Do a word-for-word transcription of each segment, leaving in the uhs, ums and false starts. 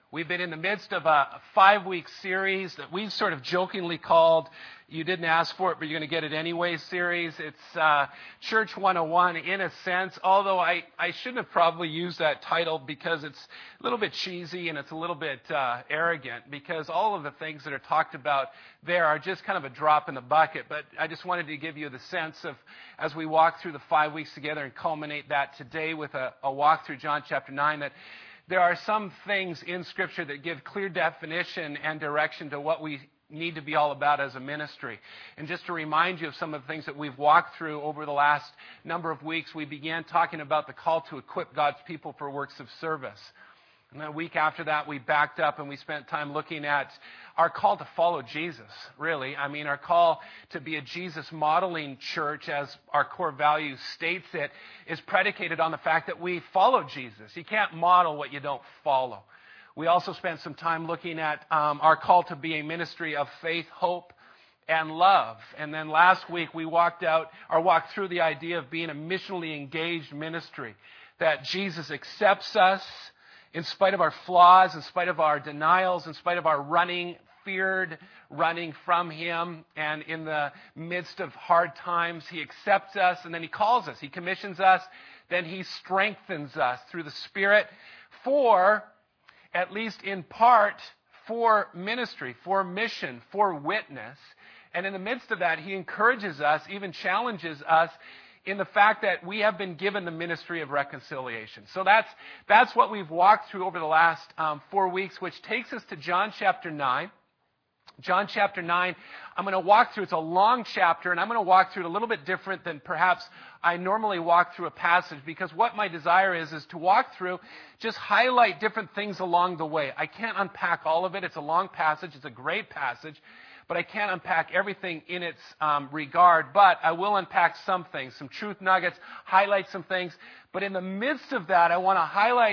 We've been in the midst of a five-week series that we've sort of jokingly called "You Didn't Ask For It, But You're Going to Get It Anyway" series. It's uh, Church one oh one in a sense, although I, I shouldn't have probably used that title because it's a little bit cheesy and it's a little bit uh, arrogant, because all of the things that are talked about there are just kind of a drop in the bucket. But I just wanted to give you the sense of, as we walk through the five weeks together and culminate that today with a, a walk through John chapter nine, that there are some things in Scripture that give clear definition and direction to what we need to be all about as a ministry. And just to remind you of some of the things that we've walked through over the last number of weeks, we began talking about the call to equip God's people for works of service. And a week after that, we backed up and we spent time looking at our call to follow Jesus, really. I mean, our call to be a Jesus modeling church, as our core value states it, is predicated on the fact that we follow Jesus. You can't model what you don't follow. We also spent some time looking at um, our call to be a ministry of faith, hope, and love. And then last week, we walked out or walked through the idea of being a missionally engaged ministry, that Jesus accepts us in spite of our flaws, in spite of our denials, in spite of our running, feared running from Him. And in the midst of hard times, He accepts us and then He calls us. He commissions us. Then He strengthens us through the Spirit for, at least in part, for ministry, for mission, for witness. And in the midst of that, He encourages us, even challenges us in the fact that we have been given the ministry of reconciliation. So that's that's what we've walked through over the last um, four weeks, which takes us to John chapter nine. John chapter nine, I'm going to walk through. It's a long chapter, and I'm going to walk through it a little bit different than perhaps I normally walk through a passage, because what my desire is, is to walk through, just highlight different things along the way. I can't unpack all of it. It's a long passage. It's a great passage. But I can't unpack everything in its um, regard. But I will unpack some things, some truth nuggets, highlight some things. But in the midst of that, I want to highlight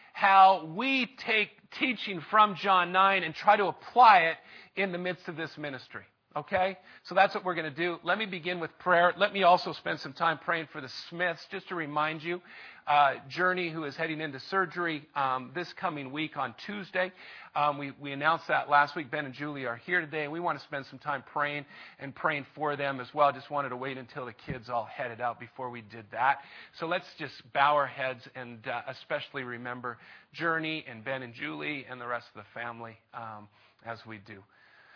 how we take teaching from John nine and try to apply it in the midst of this ministry. Okay? So that's what we're going to do. Let me begin with prayer. Let me also spend some time praying for the Smiths, just to remind you. Uh, Journey, who is heading into surgery um, this coming week on Tuesday. Um, we, we announced that last week. Ben and Julie are here today, and we want to spend some time praying and praying for them as well. Just wanted to wait until the kids all headed out before we did that. So let's just bow our heads and uh, especially remember Journey and Ben and Julie and the rest of the family um, as we do.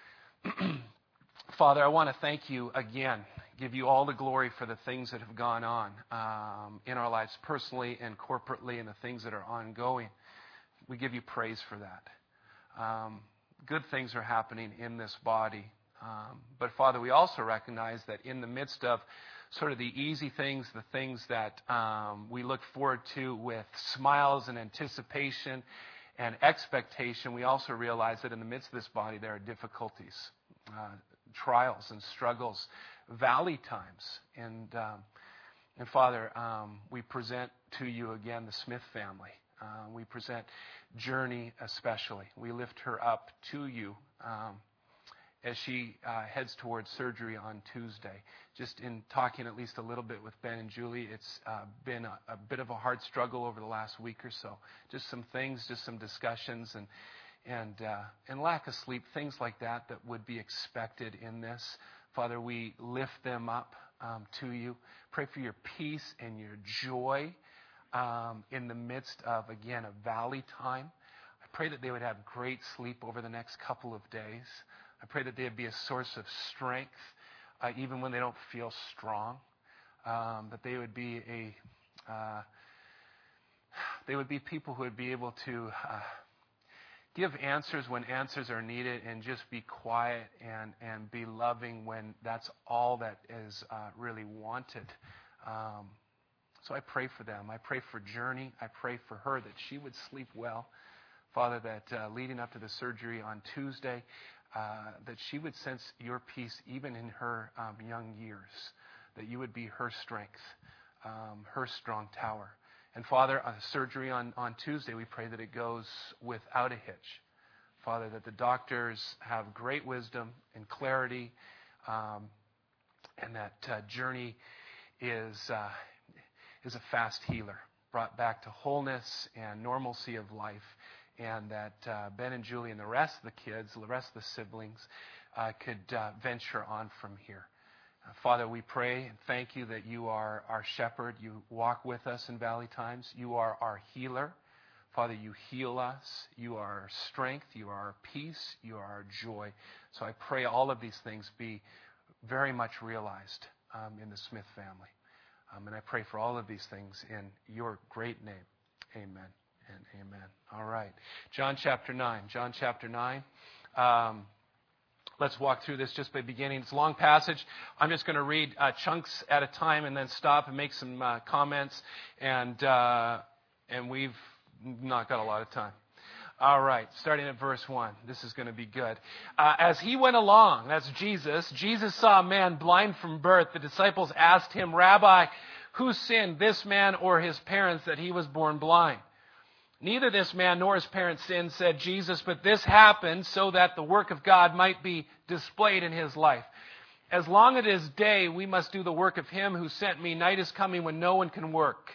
Father, I want to thank you again, give you all the glory for the things that have gone on um, in our lives personally and corporately, and the things that are ongoing. We give you praise for that. Um, good things are happening in this body. Um, but Father, we also recognize that in the midst of sort of the easy things, the things that um, we look forward to with smiles and anticipation and expectation, we also realize that in the midst of this body there are difficulties, uh, trials and struggles, valley times. And, um, and Father, um, we present to you again the Smith family. Uh, we present Journey especially. We lift her up to you um, as she uh, heads towards surgery on Tuesday. Just in talking at least a little bit with Ben and Julie, it's uh, been a, a bit of a hard struggle over the last week or so. Just some things, just some discussions, and and uh, and lack of sleep, things like that that would be expected in this. Father, we lift them up um, to you. Pray for your peace and your joy um, in the midst of, again, a valley time. I pray that they would have great sleep over the next couple of days. I pray that they would be a source of strength uh, even when they don't feel strong. Um, that they would be a uh, they would be people who would be able to uh, give answers when answers are needed, and just be quiet and, and be loving when that's all that is uh, really wanted. Um, so I pray for them. I pray for Journey. I pray for her that she would sleep well. Father, that uh, leading up to the surgery on Tuesday, uh, that she would sense your peace even in her um, young years, that you would be her strength, um, her strong tower. And Father, uh, surgery on, on Tuesday, we pray that it goes without a hitch. Father, that the doctors have great wisdom and clarity, um, and that uh, Journey is uh, is a fast healer, brought back to wholeness and normalcy of life and that uh, Ben and Julie and the rest of the kids, the rest of the siblings, uh, could uh, venture on from here. Uh, Father, we pray and thank you that you are our shepherd. You walk with us in valley times. You are our healer. Father, you heal us. You are our strength. You are our peace. You are our joy. So I pray all of these things be very much realized um, in the Smith family. Um, and I pray for all of these things in your great name. Amen and amen. All right. John chapter nine. John chapter nine. Um, let's walk through this just by beginning. It's a long passage. I'm just going to read uh, chunks at a time and then stop and make some uh, comments. And uh, and we've not got a lot of time. All right, starting at verse one. This is going to be good. Uh, as he went along, that's Jesus, Jesus saw a man blind from birth. The disciples asked him, Rabbi, who sinned, this man or his parents, that he was born blind? Neither this man nor his parents sinned, said Jesus, but this happened so that the work of God might be displayed in his life. As long as it is day, we must do the work of him who sent me. Night is coming when no one can work.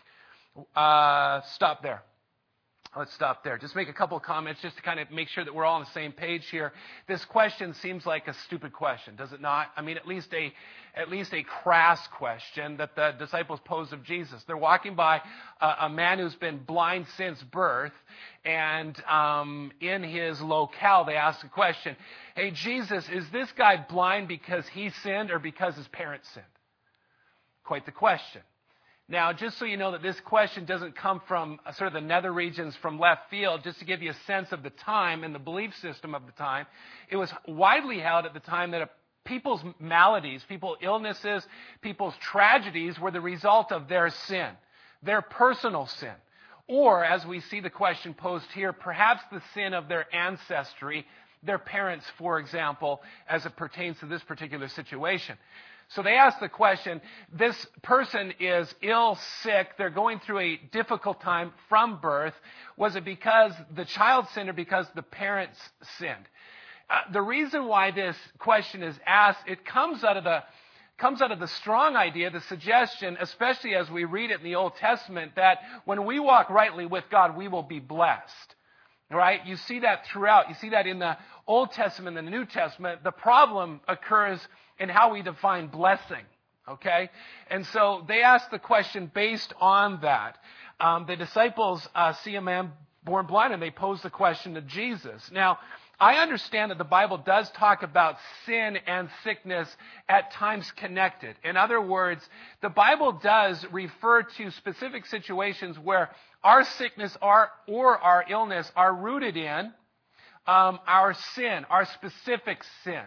Uh, stop there. Let's stop there. Just make a couple of comments just to kind of make sure that we're all on the same page here. This question seems like a stupid question, does it not? I mean, at least a at least a crass question that the disciples posed of Jesus. They're walking by a, a man who's been blind since birth, and um, in his locale, they ask the question, hey, Jesus, is this guy blind because he sinned or because his parents sinned? Quite the question. Now, just so you know that this question doesn't come from sort of the nether regions from left field, just to give you a sense of the time and the belief system of the time, it was widely held at the time that a, people's maladies, people's illnesses, people's tragedies were the result of their sin, their personal sin. Or, as we see the question posed here, perhaps the sin of their ancestry, their parents, for example, as it pertains to this particular situation. So they ask the question, this person is ill, sick, they're going through a difficult time from birth. Was it because the child sinned or because the parents sinned? Uh, the reason why this question is asked, it comes out of the comes out of the strong idea, the suggestion, especially as we read it in the Old Testament, that when we walk rightly with God, we will be blessed. Right? You see that throughout. You see that in the Old Testament and the New Testament. The problem occurs in how we define blessing. Okay? And so they ask the question based on that. Um, the disciples uh, see a man born blind and they pose the question to Jesus. Now, I understand that the Bible does talk about sin and sickness at times connected. In other words, the Bible does refer to specific situations where our sickness our, or our illness are rooted in um, our sin, our specific sin.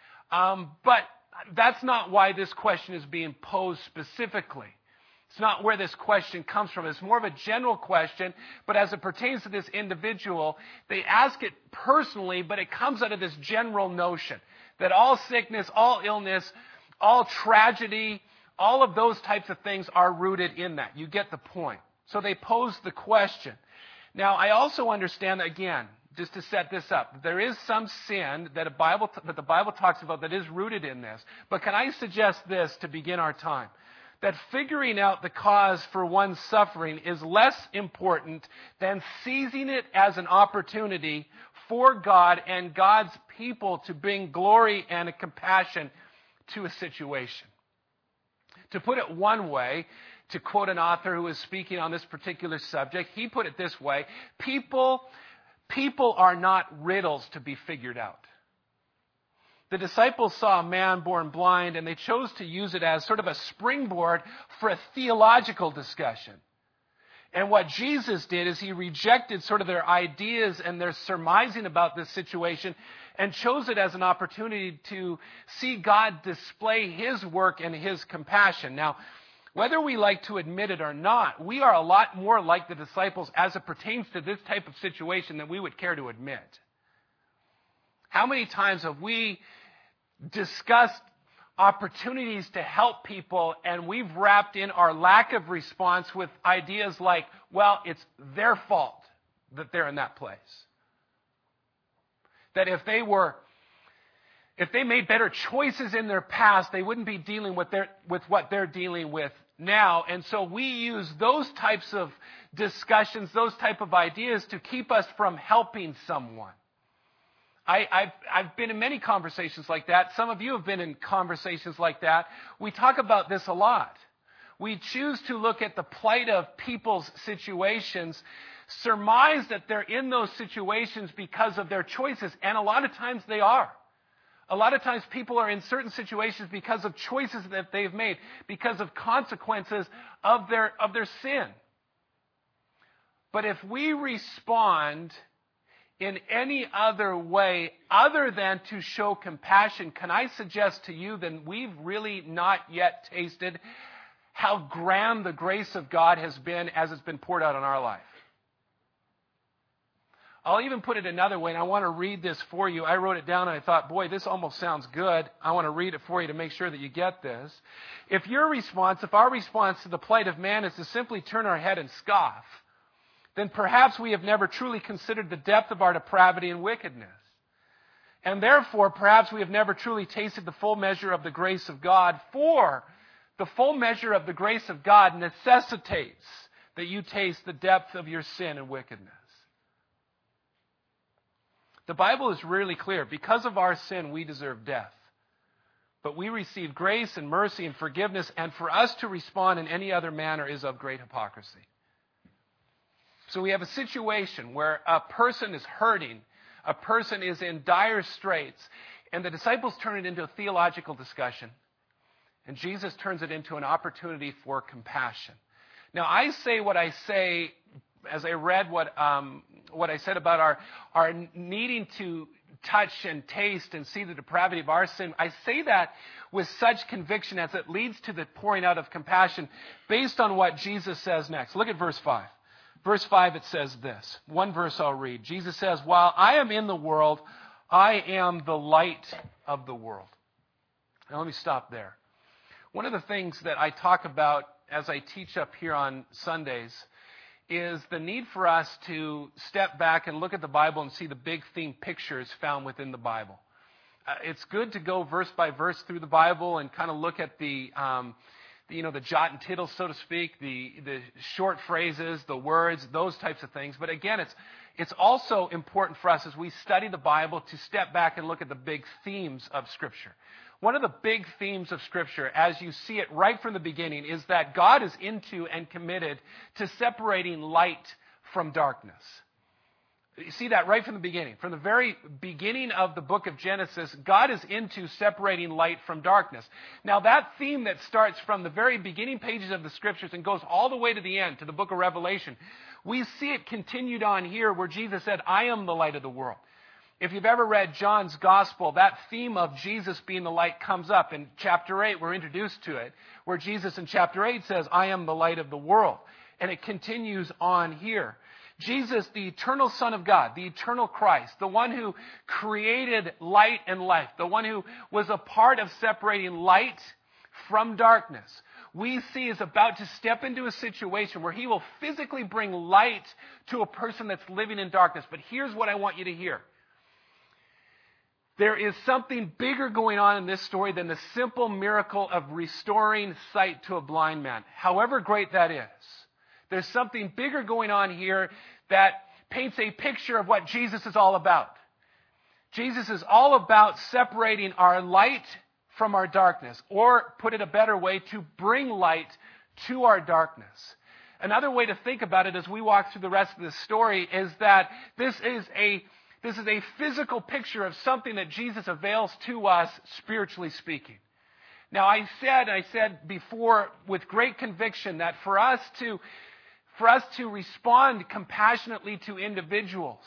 Um, but that's not why this question is being posed specifically. It's not where this question comes from. It's more of a general question, but as it pertains to this individual, they ask it personally, but it comes out of this general notion that all sickness, all illness, all tragedy, all of those types of things are rooted in that. You get the point. So they pose the question. Now, I also understand that, again, just to set this up, there is some sin that, a Bible, that the Bible talks about that is rooted in this. But can I suggest this to begin our time? That figuring out the cause for one's suffering is less important than seizing it as an opportunity for God and God's people to bring glory and a compassion to a situation. To put it one way, to quote an author who is speaking on this particular subject, he put it this way, people, people are not riddles to be figured out. The disciples saw a man born blind, and they chose to use it as sort of a springboard for a theological discussion. And what Jesus did is he rejected sort of their ideas and their surmising about this situation and chose it as an opportunity to see God display his work and his compassion. Now, whether we like to admit it or not, we are a lot more like the disciples as it pertains to this type of situation than we would care to admit. How many times have we discussed opportunities to help people and we've wrapped in our lack of response with ideas like, well, it's their fault that they're in that place. That if they were, if they made better choices in their past, they wouldn't be dealing with their, with what they're dealing with now. And so we use those types of discussions, those type of ideas to keep us from helping someone. I, I've, I've been in many conversations like that. Some of you have been in conversations like that. We talk about this a lot. We choose to look at the plight of people's situations, surmise that they're in those situations because of their choices, and a lot of times they are. A lot of times people are in certain situations because of choices that they've made, because of consequences of their, of their sin. But if we respond in any other way other than to show compassion, can I suggest to you that we've really not yet tasted how grand the grace of God has been as it's been poured out on our life. I'll even put it another way, and I want to read this for you. I wrote it down and I thought, boy, this almost sounds good. I want to read it for you to make sure that you get this. If your response, if our response to the plight of man is to simply turn our head and scoff, then perhaps we have never truly considered the depth of our depravity and wickedness. And therefore, perhaps we have never truly tasted the full measure of the grace of God, for the full measure of the grace of God necessitates that you taste the depth of your sin and wickedness. The Bible is really clear. Because of our sin, we deserve death. But we receive grace and mercy and forgiveness, and for us to respond in any other manner is of great hypocrisy. So we have a situation where a person is hurting, a person is in dire straits, and the disciples turn it into a theological discussion, and Jesus turns it into an opportunity for compassion. Now, I say what I say as I read what um, what I said about our, our needing to touch and taste and see the depravity of our sin. I say that with such conviction as it leads to the pouring out of compassion based on what Jesus says next. Look at verse five. Verse five, it says this. One verse I'll read. Jesus says, "While I am in the world, I am the light of the world." Now let me stop there. One of the things that I talk about as I teach up here on Sundays is the need for us to step back and look at the Bible and see the big theme pictures found within the Bible. Uh, it's good to go verse by verse through the Bible and kind of look at the, um, the, you know, the jot and tittle, so to speak, the the short phrases, the words, those types of things. But again, it's it's also important for us as we study the Bible to step back and look at the big themes of Scripture. One of the big themes of Scripture, as you see it right from the beginning, is that God is into and committed to separating light from darkness. You see that right from the beginning. From the very beginning of the book of Genesis, God is into separating light from darkness. Now, that theme that starts from the very beginning pages of the Scriptures and goes all the way to the end, to the book of Revelation, we see it continued on here where Jesus said, "I am the light of the world." If you've ever read John's Gospel, that theme of Jesus being the light comes up. In chapter eight, we're introduced to it, where Jesus in chapter eight says, "I am the light of the world." And it continues on here. Jesus, the eternal Son of God, the eternal Christ, the one who created light and life, the one who was a part of separating light from darkness, we see is about to step into a situation where he will physically bring light to a person that's living in darkness. But here's what I want you to hear. There is something bigger going on in this story than the simple miracle of restoring sight to a blind man, however great that is. There's something bigger going on here that paints a picture of what Jesus is all about. Jesus is all about separating our light from our darkness, or put it a better way, to bring light to our darkness. Another way to think about it as we walk through the rest of this story is that this is a This is a physical picture of something that Jesus avails to us, spiritually speaking. Now, I said, I said before with great conviction that for us to, for us to respond compassionately to individuals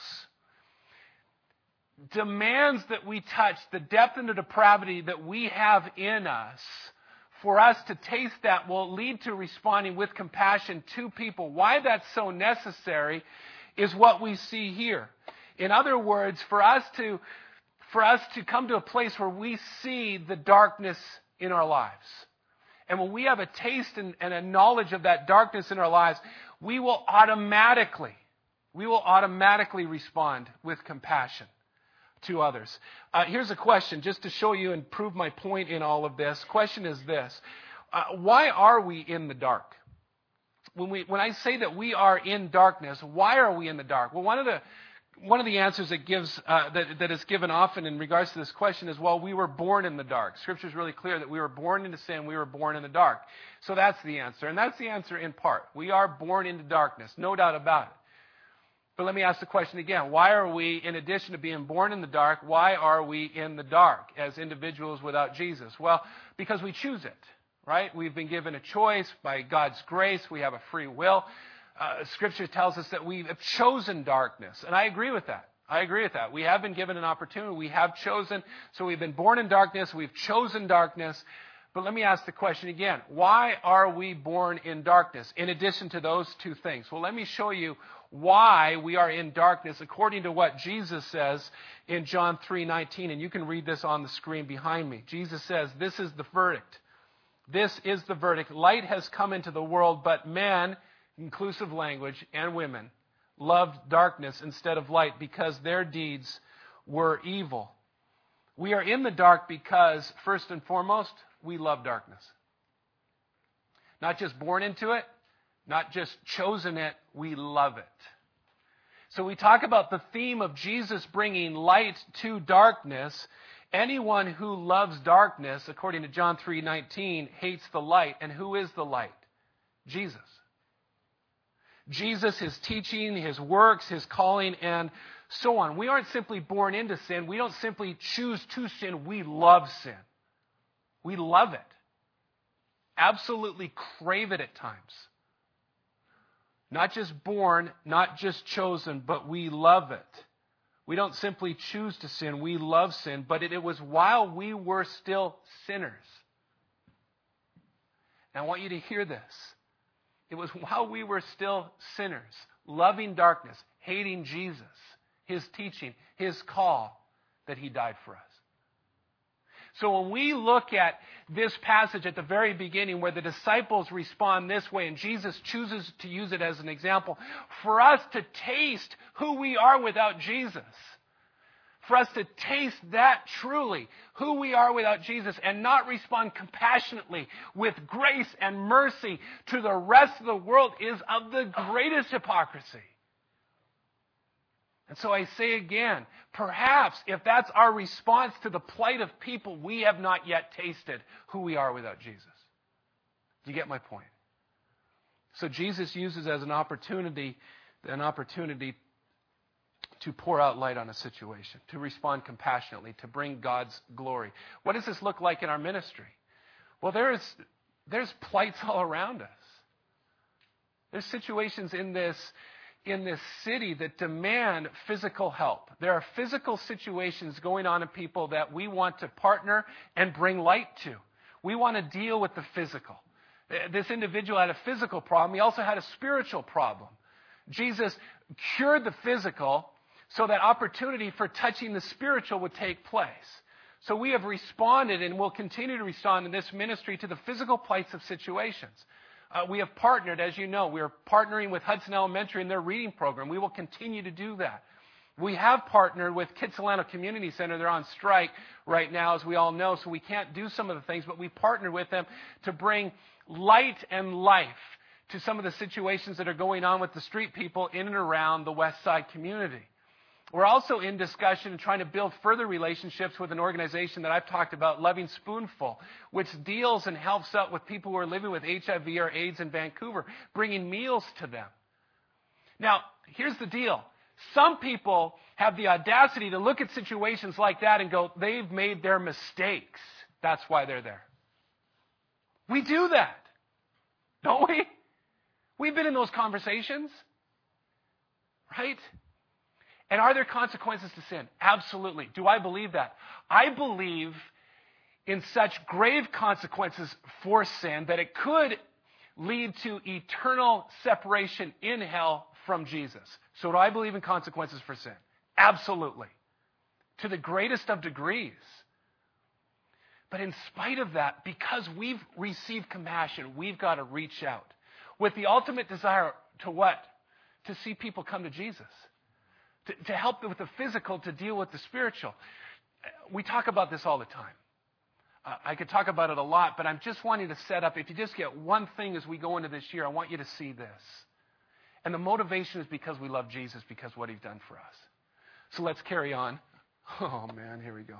demands that we touch the depth and the depravity that we have in us. For us to taste that will lead to responding with compassion to people. Why that's so necessary is what we see here. In other words, for us to for us to come to a place where we see the darkness in our lives. And when we have a taste and, and a knowledge of that darkness in our lives, we will automatically, we will automatically respond with compassion to others. Uh, here's a question, just to show you and prove my point in all of this. Question is this. Uh, why are we in the dark? When we, when I say that we are in darkness, why are we in the dark? Well, one of the one of the answers that gives uh, that that is given often in regards to this question is, well, we were born in the dark. Scripture is really clear that we were born into sin. We were born in the dark. So that's the answer, and that's the answer in part. We are born into darkness, no doubt about it. But let me ask the question again: why are we, in addition to being born in the dark, why are we in the dark as individuals without Jesus? Well, because we choose it. Right? We've been given a choice by God's grace. We have a free will. Uh, Scripture tells us that we have chosen darkness. And I agree with that. I agree with that. We have been given an opportunity. We have chosen. So we've been born in darkness. We've chosen darkness. But let me ask the question again. Why are we born in darkness in addition to those two things? Well, let me show you why we are in darkness according to what Jesus says in John three nineteen. And you can read this on the screen behind me. Jesus says, "This is the verdict. This is the verdict. Light has come into the world, but men," inclusive language, "and women loved darkness instead of light because their deeds were evil." We are in the dark because, first and foremost, we love darkness. Not just born into it, not just chosen it, we love it. So we talk about the theme of Jesus bringing light to darkness. Anyone who loves darkness, according to John three nineteen, hates the light. And who is the light? Jesus. Jesus, his teaching, his works, his calling, and so on. We aren't simply born into sin. We don't simply choose to sin. We love sin. We love it. Absolutely crave it at times. Not just born, not just chosen, but we love it. We don't simply choose to sin, we love sin, but it, it was while we were still sinners. And I want you to hear this. It was while we were still sinners, loving darkness, hating Jesus, his teaching, his call, that he died for us. So when we look at this passage at the very beginning where the disciples respond this way and Jesus chooses to use it as an example, for us to taste who we are without Jesus, for us to taste that truly, who we are without Jesus, and not respond compassionately with grace and mercy to the rest of the world is of the greatest hypocrisy. And so I say again, perhaps if that's our response to the plight of people, we have not yet tasted who we are without Jesus. Do you get my point? So Jesus uses as an opportunity, an opportunity to pour out light on a situation, to respond compassionately, to bring God's glory. What does this look like in our ministry? Well, there's, there's plights all around us. There's situations in this in this city that demand physical help. There are physical situations going on in people that we want to partner and bring light to. We want to deal with the physical. This individual had a physical problem. He also had a spiritual problem. Jesus cured the physical so that opportunity for touching the spiritual would take place. So we have responded and will continue to respond in this ministry to the physical plights of situations. Uh, we have partnered, as you know, we are partnering with Hudson Elementary in their reading program. We will continue to do that. We have partnered with Kitsilano Community Center. They're on strike right now, as we all know, so we can't do some of the things, but we partnered with them to bring light and life to some of the situations that are going on with the street people in and around the West Side community. We're also in discussion and trying to build further relationships with an organization that I've talked about, Loving Spoonful, which deals and helps out with people who are living with H I V or AIDS in Vancouver, bringing meals to them. Now, here's the deal. Some people have the audacity to look at situations like that and go, they've made their mistakes. That's why they're there. We do that, don't we? We've been in those conversations, right? And are there consequences to sin? Absolutely. Do I believe that? I believe in such grave consequences for sin that it could lead to eternal separation in hell from Jesus. So do I believe in consequences for sin? Absolutely. To the greatest of degrees. But in spite of that, because we've received compassion, we've got to reach out with the ultimate desire to what? To see people come to Jesus. To, to help them with the physical, to deal with the spiritual. We talk about this all the time. Uh, I could talk about it a lot, but I'm just wanting to set up, if you just get one thing as we go into this year, I want you to see this. And the motivation is because we love Jesus, because of what he's done for us. So let's carry on. Oh, man, here we go.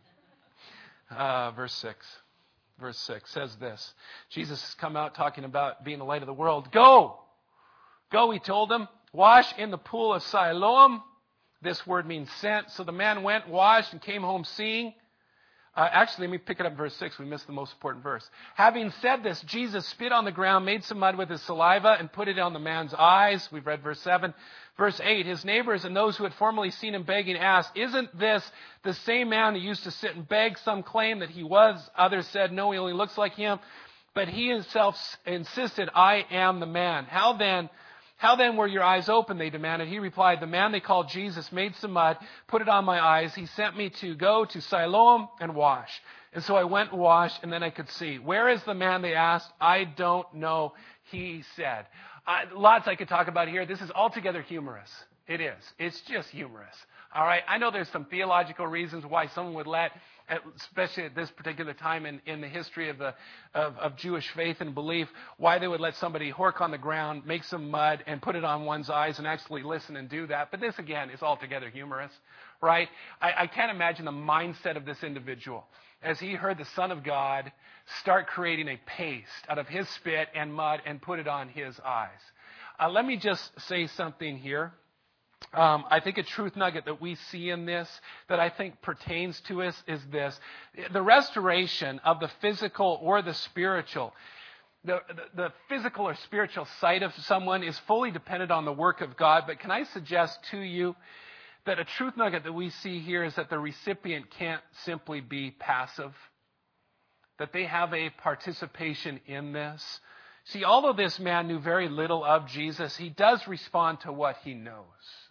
Uh, verse six. Verse six says this. Jesus has come out talking about being the light of the world. Go! Go, he told them. Wash in the pool of Siloam. This word means sent. So the man went, washed, and came home seeing. Uh, actually, let me pick it up in verse six. We missed the most important verse. Having said this, Jesus spit on the ground, made some mud with his saliva, and put it on the man's eyes. We've read verse seven. Verse eight, his neighbors and those who had formerly seen him begging asked, isn't this the same man who used to sit and beg? Some claimed that he was. Others said, no, he only looks like him. But he himself insisted, I am the man. How then... How then were your eyes open, they demanded. He replied, the man they called Jesus made some mud, put it on my eyes. He sent me to go to Siloam and wash. And so I went and washed, and then I could see. Where is the man, they asked. I don't know, he said. Uh, lots I could talk about here. This is altogether humorous. It is. It's just humorous. All right? I know there's some theological reasons why someone would let, especially at this particular time in, in the history of, the, of, of Jewish faith and belief, why they would let somebody hork on the ground, make some mud, and put it on one's eyes and actually listen and do that. But this, again, is altogether humorous, right? I, I can't imagine the mindset of this individual as he heard the Son of God start creating a paste out of his spit and mud and put it on his eyes. Uh, let me just say something here. Um, I think a truth nugget that we see in this that I think pertains to us is this. The restoration of the physical or the spiritual, the, the, the physical or spiritual sight of someone is fully dependent on the work of God. But can I suggest to you that a truth nugget that we see here is that the recipient can't simply be passive, that they have a participation in this. See, although this man knew very little of Jesus, he does respond to what he knows.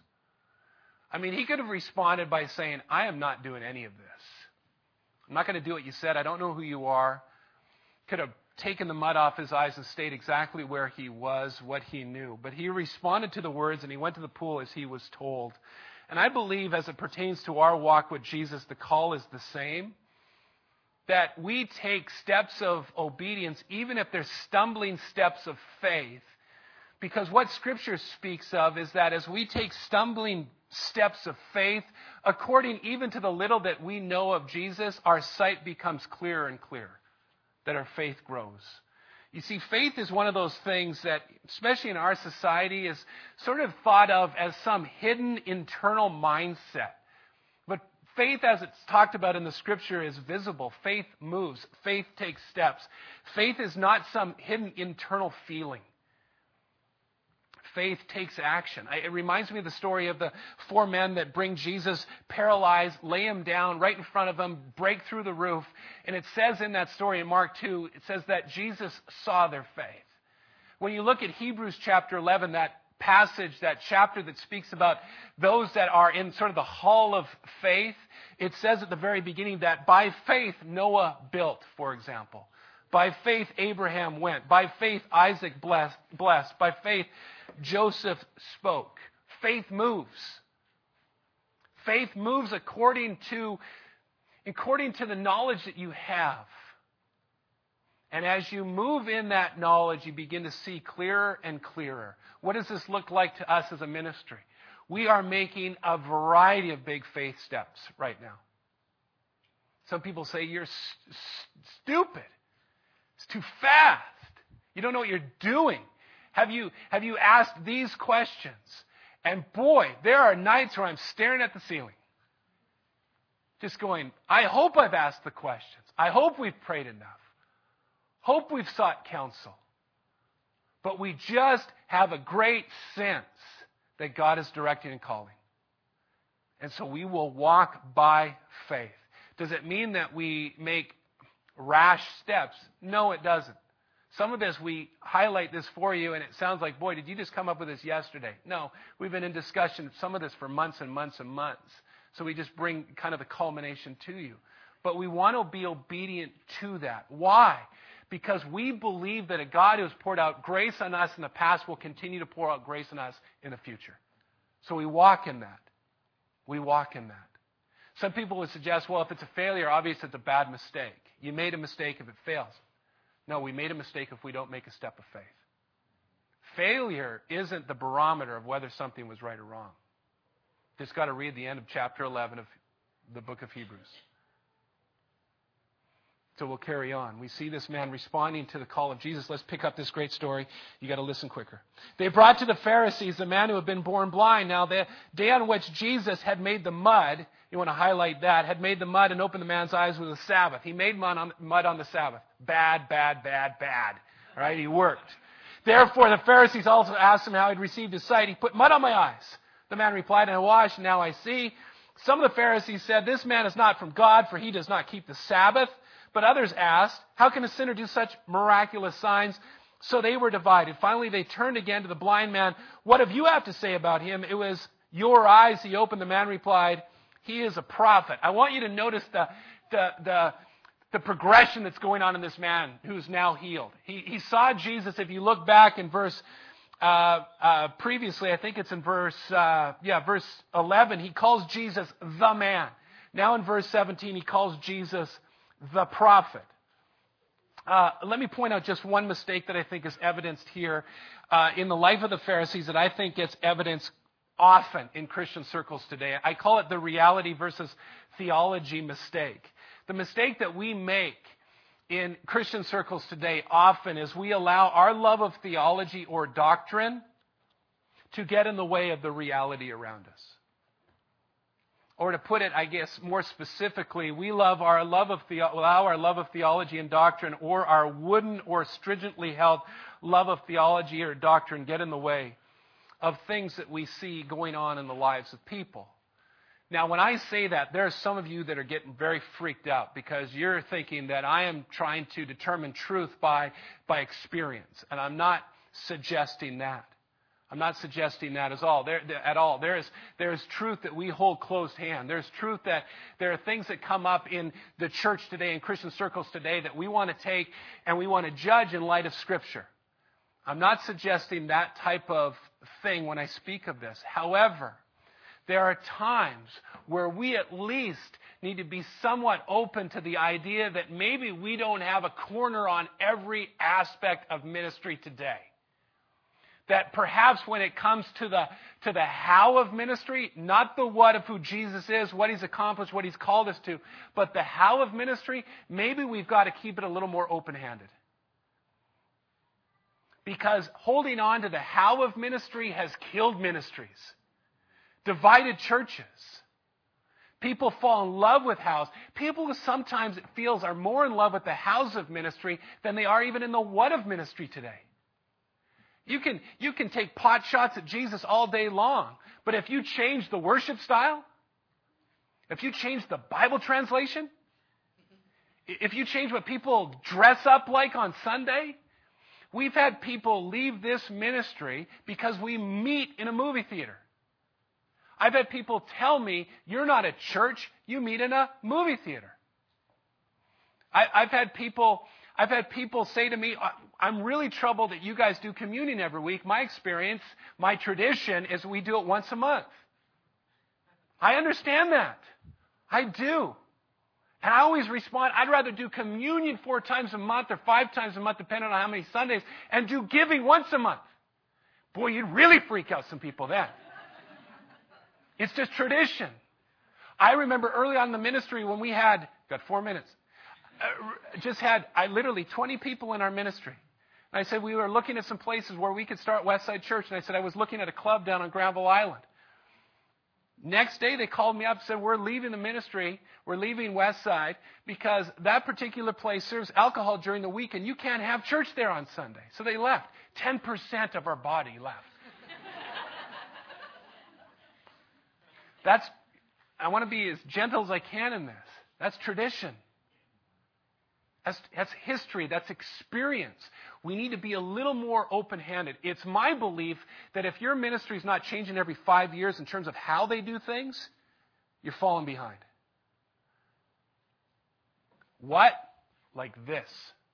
I mean, he could have responded by saying, I am not doing any of this. I'm not going to do what you said. I don't know who you are. Could have taken the mud off his eyes and stayed exactly where he was, what he knew. But he responded to the words and he went to the pool as he was told. And I believe as it pertains to our walk with Jesus, the call is the same. That we take steps of obedience, even if they're stumbling steps of faith. Because what Scripture speaks of is that as we take stumbling steps of faith, according even to the little that we know of Jesus, our sight becomes clearer and clearer, that our faith grows. You see, faith is one of those things that, especially in our society, is sort of thought of as some hidden internal mindset. But faith, as it's talked about in the Scripture, is visible. Faith moves. Faith takes steps. Faith is not some hidden internal feeling. Faith takes action. It reminds me of the story of the four men that bring Jesus paralyzed, lay him down right in front of them, break through the roof. And it says in that story in Mark two, it says that Jesus saw their faith. When you look at Hebrews chapter eleven, that passage, that chapter that speaks about those that are in sort of the hall of faith, it says at the very beginning that by faith Noah built, for example. By faith Abraham went. By faith Isaac blessed. blessed. By faith Joseph spoke. Faith moves. Faith moves according to, according to the knowledge that you have. And as you move in that knowledge, you begin to see clearer and clearer. What does this look like to us as a ministry? We are making a variety of big faith steps right now. Some people say, you're st- stupid. It's too fast. You don't know what you're doing. Have you, have you asked these questions? And boy, there are nights where I'm staring at the ceiling. Just going, I hope I've asked the questions. I hope we've prayed enough. Hope we've sought counsel. But we just have a great sense that God is directing and calling. And so we will walk by faith. Does it mean that we make rash steps? No, it doesn't. Some of this, we highlight this for you, and it sounds like, boy, did you just come up with this yesterday? No, we've been in discussion, some of this for months and months and months. So we just bring kind of the culmination to you. But we want to be obedient to that. Why? Because we believe that a God who has poured out grace on us in the past will continue to pour out grace on us in the future. So we walk in that. We walk in that. Some people would suggest, well, if it's a failure, obviously it's a bad mistake. You made a mistake if it fails. No, we made a mistake if we don't make a step of faith. Failure isn't the barometer of whether something was right or wrong. Just got to read the end of chapter eleven of the book of Hebrews. So we'll carry on. We see this man responding to the call of Jesus. Let's pick up this great story. You got to listen quicker. They brought to the Pharisees the man who had been born blind. Now, the day on which Jesus had made the mud, you want to highlight that, had made the mud and opened the man's eyes with the Sabbath. He made mud on, mud on the Sabbath. Bad, bad, bad, bad. All right, he worked. Therefore, the Pharisees also asked him how he'd received his sight. He put mud on my eyes. The man replied, and I washed, and now I see. Some of the Pharisees said, this man is not from God, for he does not keep the Sabbath. But others asked, how can a sinner do such miraculous signs? So they were divided. Finally, they turned again to the blind man. What have you have to say about him? It was your eyes he opened. The man replied, he is a prophet. I want you to notice the, the, the, the progression that's going on in this man who's now healed. He, he saw Jesus. If you look back in verse uh, uh, previously, I think it's in verse, uh, yeah, verse eleven, he calls Jesus the man. Now in verse seventeen, he calls Jesus the prophet. Uh, let me point out just one mistake that I think is evidenced here uh, in the life of the Pharisees that I think gets evidenced often in Christian circles today. I call it the reality versus theology mistake. The mistake that we make in Christian circles today often is we allow our love of theology or doctrine to get in the way of the reality around us. Or to put it, I guess, more specifically, we love our love of the, allow our love of theology and doctrine, or our wooden or stringently held love of theology or doctrine, get in the way of things that we see going on in the lives of people. Now, when I say that, there are some of you that are getting very freaked out because you're thinking that I am trying to determine truth by, by experience, and I'm not suggesting that. I'm not suggesting that at all. There, at all. There is, there is truth that we hold close hand. There's truth that there are things that come up in the church today, in Christian circles today, that we want to take and we want to judge in light of Scripture. I'm not suggesting that type of thing when I speak of this. However, there are times where we at least need to be somewhat open to the idea that maybe we don't have a corner on every aspect of ministry today. That perhaps when it comes to the to the how of ministry, not the what of who Jesus is, what He's accomplished, what He's called us to, but the how of ministry, maybe we've got to keep it a little more open-handed. Because holding on to the how of ministry has killed ministries, divided churches. People fall in love with hows. People who sometimes it feels are more in love with the hows of ministry than they are even in the what of ministry today. You can, you can take pot shots at Jesus all day long, but if you change the worship style, if you change the Bible translation, if you change what people dress up like on Sunday, we've had people leave this ministry because we meet in a movie theater. I've had people tell me, you're not at church, you meet in a movie theater. I, I've had people... I've had people say to me, I'm really troubled that you guys do communion every week. My experience, my tradition is we do it once a month. I understand that. I do. And I always respond, I'd rather do communion four times a month or five times a month, depending on how many Sundays, and do giving once a month. Boy, you'd really freak out some people then. It's just tradition. I remember early on in the ministry when we had, got four minutes, Uh, just had, I literally, twenty people in our ministry. And I said we were looking at some places where we could start Westside Church. And I said I was looking at a club down on Granville Island. Next day they called me up and said, we're leaving the ministry. We're leaving Westside because that particular place serves alcohol during the week and you can't have church there on Sunday. So they left. ten percent of our body left. That's, I want to be as gentle as I can in this. That's tradition. That's, that's history. That's experience. We need to be a little more open-handed. It's my belief that if your ministry is not changing every five years in terms of how they do things, you're falling behind. What? Like this.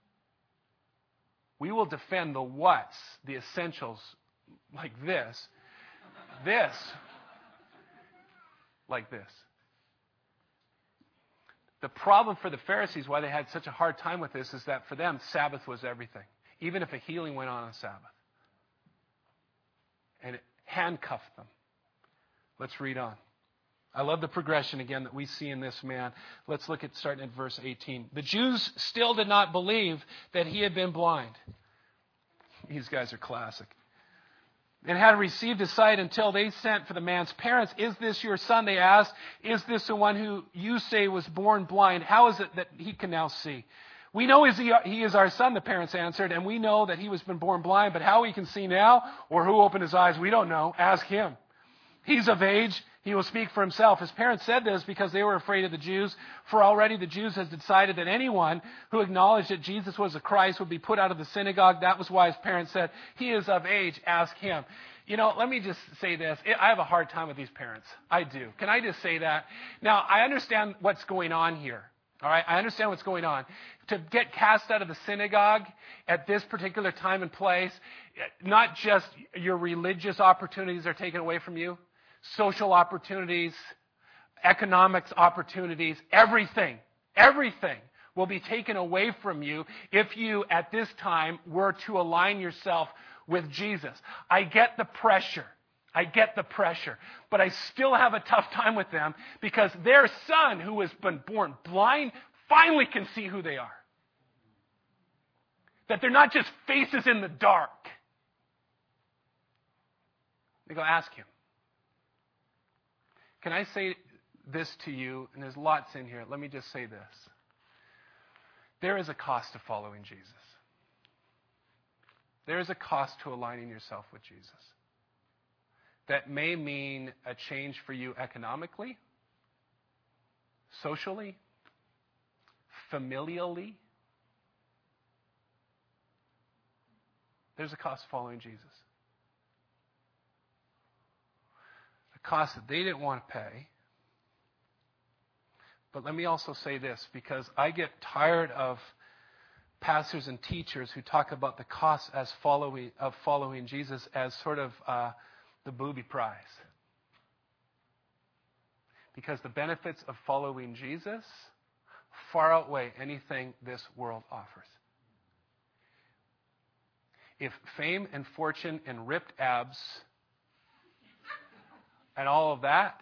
We will defend the what's, the essentials, like this. This. Like this. The problem for the Pharisees, why they had such a hard time with this, is that for them, Sabbath was everything. Even if a healing went on on Sabbath. And it handcuffed them. Let's read on. I love the progression again that we see in this man. Let's look at starting at verse eighteen. The Jews still did not believe that he had been blind. These guys are classic. And had received his sight until they sent for the man's parents. Is this your son? They asked. Is this the one who you say was born blind? How is it that he can now see? We know he is our son, the parents answered, and we know that he was been born blind, but how he can see now or who opened his eyes, we don't know. Ask him. He's of age. He will speak for himself. His parents said this because they were afraid of the Jews, for already the Jews had decided that anyone who acknowledged that Jesus was the Christ would be put out of the synagogue. That was why his parents said, he is of age, ask him. You know, let me just say this. I have a hard time with these parents. I do. Can I just say that? Now, I understand what's going on here. All right? I understand what's going on. To get cast out of the synagogue at this particular time and place, not just your religious opportunities are taken away from you, social opportunities, economics opportunities, everything, everything will be taken away from you if you, at this time, were to align yourself with Jesus. I get the pressure. I get the pressure. But I still have a tough time with them because their son, who has been born blind, finally can see who they are. That they're not just faces in the dark. They go, ask him. Can I say this to you? And there's lots in here. Let me just say this. There is a cost to following Jesus. There is a cost to aligning yourself with Jesus. That may mean a change for you economically, socially, familially. There's a cost to following Jesus. Cost that they didn't want to pay. But let me also say this, because I get tired of pastors and teachers who talk about the cost as following of following Jesus as sort of uh, the booby prize. Because the benefits of following Jesus far outweigh anything this world offers. If fame and fortune and ripped abs and all of that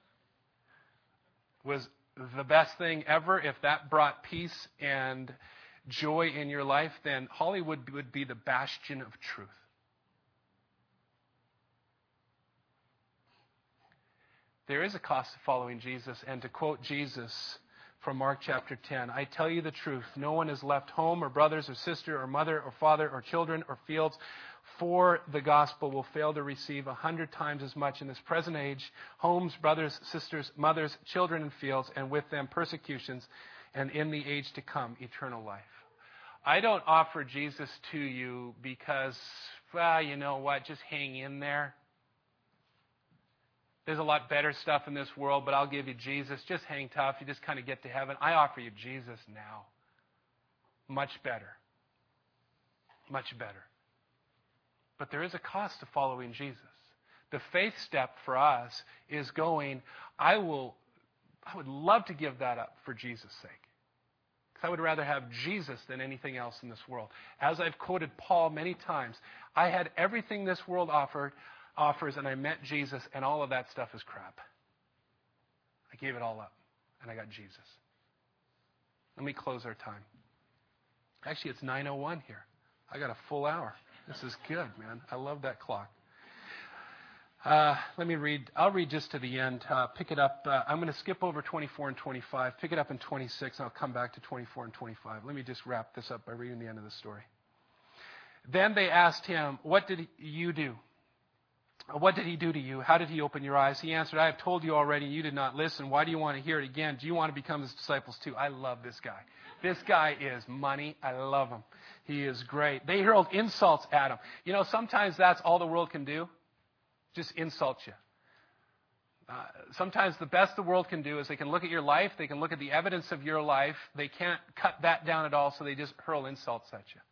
was the best thing ever, if that brought peace and joy in your life, then Hollywood would be the bastion of truth. There is a cost to following Jesus, and to quote Jesus from Mark chapter ten, I tell you the truth, no one has left home or brothers or sister or mother or father or children or fields for the gospel will fail to receive a hundred times as much in this present age, homes, brothers, sisters, mothers, children, and fields, and with them persecutions, and in the age to come, eternal life. I don't offer Jesus to you because, well, you know what, just hang in there. There's a lot better stuff in this world, but I'll give you Jesus. Just hang tough. You just kind of get to heaven. I offer you Jesus now. Much better. Much better. But there is a cost to following Jesus. The faith step for us is going, I will, I would love to give that up for Jesus' sake. Because I would rather have Jesus than anything else in this world. As I've quoted Paul many times, I had everything this world offered, offers, and I met Jesus, and all of that stuff is crap. I gave it all up, and I got Jesus. Let me close our time. Actually, it's nine oh one here. I got a full hour. This is good, man. I love that clock. Uh, let me read. I'll read just to the end. Uh, pick it up. Uh, I'm going to skip over twenty-four and twenty-five. Pick it up in twenty-six, and I'll come back to twenty-four and twenty-five. Let me just wrap this up by reading the end of the story. Then they asked him, what did you do? What did he do to you? How did he open your eyes? He answered, I have told you already, you did not listen. Why do you want to hear it again? Do you want to become his disciples too? I love this guy. This guy is money. I love him. He is great. They hurled insults at him. You know, sometimes that's all the world can do. Just insult you. Uh, sometimes the best the world can do is they can look at your life. They can look at the evidence of your life. They can't cut that down at all, so they just hurl insults at you.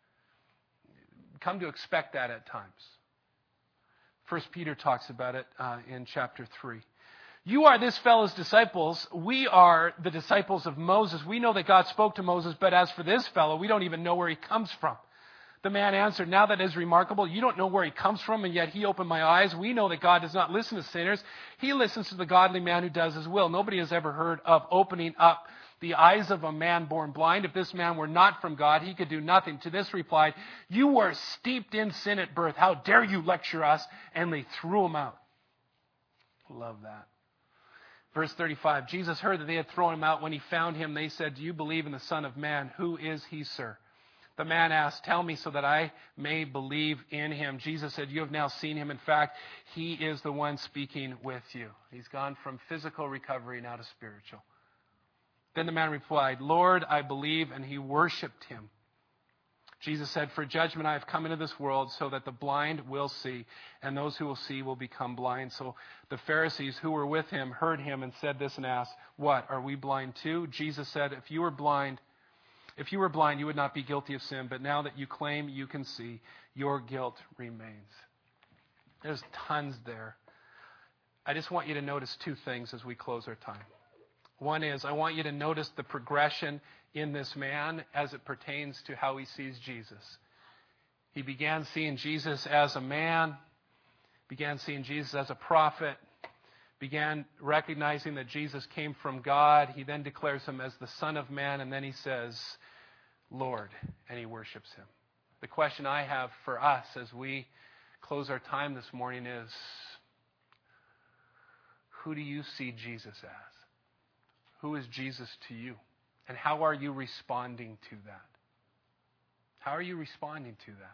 Come to expect that at times. First Peter talks about it uh, in chapter three. You are this fellow's disciples. We are the disciples of Moses. We know that God spoke to Moses, but as for this fellow, we don't even know where he comes from. The man answered, now that is remarkable. You don't know where he comes from, and yet he opened my eyes. We know that God does not listen to sinners. He listens to the godly man who does his will. Nobody has ever heard of opening up the eyes of a man born blind. If this man were not from God, he could do nothing. To this replied, you were steeped in sin at birth. How dare you lecture us? And they threw him out. Love that. Verse thirty-five, Jesus heard that they had thrown him out. When he found him, they said, do you believe in the Son of Man? Who is he, sir? The man asked, tell me so that I may believe in him. Jesus said, you have now seen him. In fact, he is the one speaking with you. He's gone from physical recovery now to spiritual. Then the man replied, Lord, I believe, and he worshipped him. Jesus said, for judgment I have come into this world so that the blind will see, and those who will see will become blind. So the Pharisees who were with him heard him and said this and asked, what, are we blind too? Jesus said, if you were blind, if you were blind, you would not be guilty of sin, but now that you claim you can see, your guilt remains. There's tons there. I just want you to notice two things as we close our time. One is, I want you to notice the progression in this man as it pertains to how he sees Jesus. He began seeing Jesus as a man, began seeing Jesus as a prophet, began recognizing that Jesus came from God. He then declares him as the Son of Man, and then he says, Lord, and he worships him. The question I have for us as we close our time this morning is, who do you see Jesus as? Who is Jesus to you? And how are you responding to that? How are you responding to that?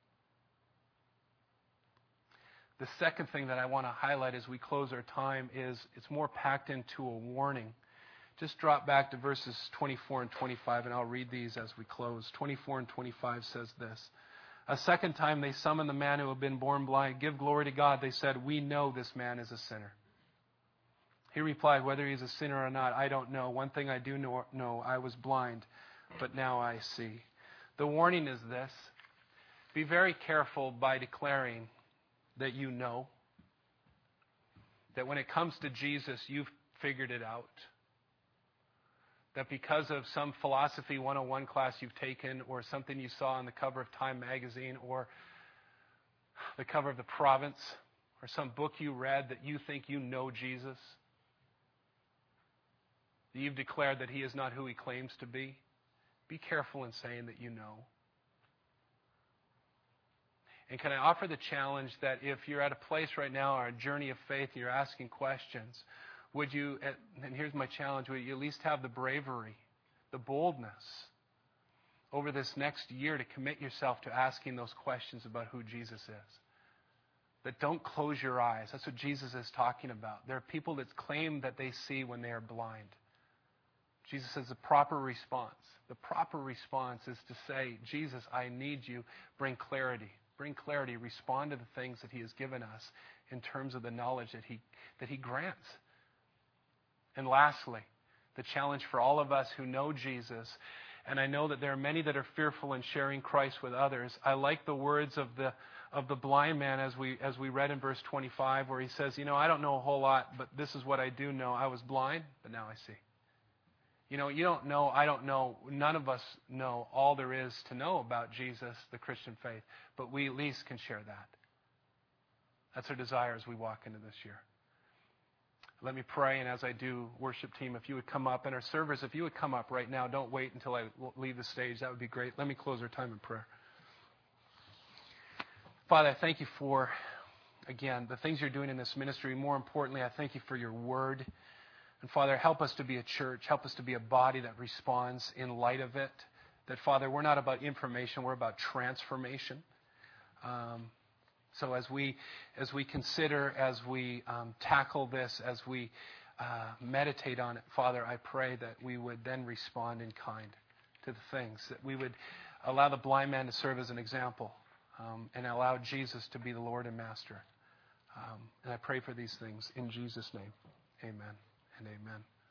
The second thing that I want to highlight as we close our time is it's more packed into a warning. Just drop back to verses twenty-four and twenty-five, and I'll read these as we close. twenty-four and twenty-five says this. A second time they summoned the man who had been born blind. Give glory to God, they said, we know this man is a sinner. He replied, whether he's a sinner or not, I don't know. One thing I do know, know, I was blind, but now I see. The warning is this. Be very careful by declaring that you know. That when it comes to Jesus, you've figured it out. That because of some philosophy one oh one class you've taken, or something you saw on the cover of Time magazine, or the cover of The Province, or some book you read, that you think you know Jesus. You've declared that he is not who he claims to be. Be careful in saying that you know. And can I offer the challenge that if you're at a place right now, or a journey of faith, and you're asking questions, would you, and here's my challenge, would you at least have the bravery, the boldness, over this next year to commit yourself to asking those questions about who Jesus is? That don't close your eyes. That's what Jesus is talking about. There are people that claim that they see when they are blind. Jesus says the proper response. The proper response is to say, Jesus, I need you. Bring clarity. Bring clarity. Respond to the things that he has given us in terms of the knowledge that he, that he grants. And lastly, the challenge for all of us who know Jesus, and I know that there are many that are fearful in sharing Christ with others. I like the words of the of the blind man as we as we read in verse twenty-five, where he says, you know, I don't know a whole lot, but this is what I do know. I was blind, but now I see. You know, you don't know, I don't know, none of us know all there is to know about Jesus, the Christian faith, but we at least can share that. That's our desire as we walk into this year. Let me pray, and as I do, worship team, if you would come up, and our servers, if you would come up right now, don't wait until I leave the stage, that would be great. Let me close our time in prayer. Father, I thank you for, again, the things you're doing in this ministry. More importantly, I thank you for your word. And Father, help us to be a church. Help us to be a body that responds in light of it. That, Father, we're not about information. We're about transformation. Um, so as we as we consider, as we um, tackle this, as we uh, meditate on it, Father, I pray that we would then respond in kind to the things. That we would allow the blind man to serve as an example um, and allow Jesus to be the Lord and Master. Um, and I pray for these things in Jesus' name. Amen. And amen.